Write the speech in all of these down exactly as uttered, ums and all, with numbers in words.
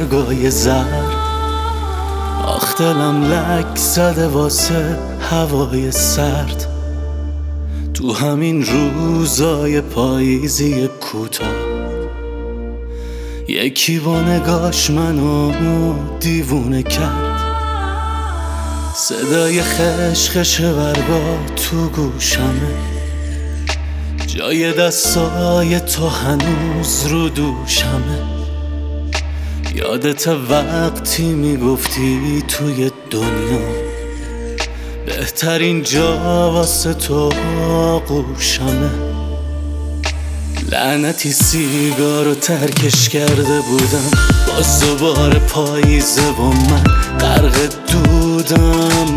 برگای زرد. آخ دلم لک زده واسه هوای سرد، تو همین روزای پاییزی کوتاه. یکی با نگاش منو دیوونه کرد، صدای خشخش برگا تو گوشمه، جای دستای تو هنوز رو دوشمه. یادت وقتی میگفتی توی دنیا بهترین جا واسه تو آغوشمه. لعنتی سیگارو ترکش کرده بودم، باز دوباره پاییزه و من غرق دودم.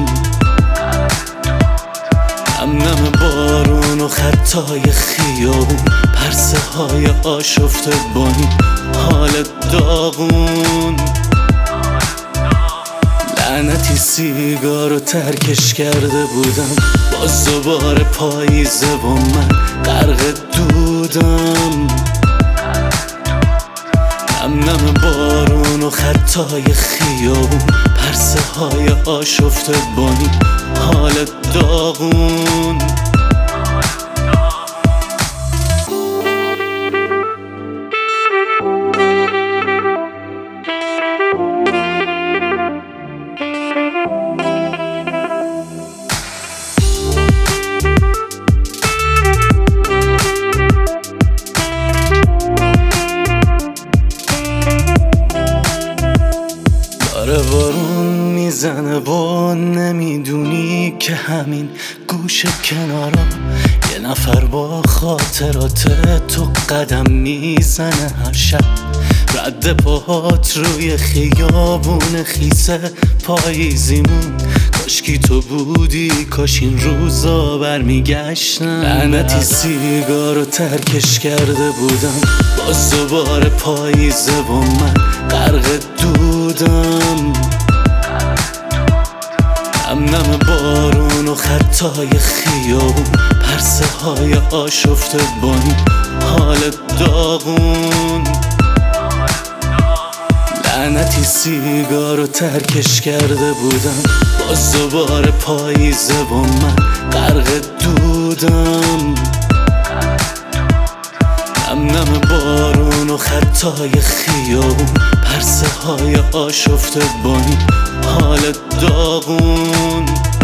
نم نم بارون و خطای خیابون، پرسه های آشفته بانی، حال داغون. لعنتی سیگارو ترکش کرده بودم، باز دوباره پاییزه و من غرق دودم. نم نم بارون و خطای خیابون، پرسه های آشفته بانی، حال داغون. داره بارون میزنه و نمیدونی که همین گوش کنارا یه نفر با خاطرات تو قدم میزنه هر شب. رد پاهات روی خیابون خیسه پاییزیمون، کاشکی تو بودی، کاش این روزا برمیگشتن. لعنتی سیگارو ترکش کرده بودم، باز دوباره پاییزه و من غرق دودم. نم نم بارون و خطای خیابون، پرسه های آشفته بانی، حال داغون. لعنتی سیگارو ترکش کرده بودم، باز دوباره پاییزه و من غرق دودم. نم نم بارون و خطای خیابون، پرسه های آشفته بانی، حال داغون.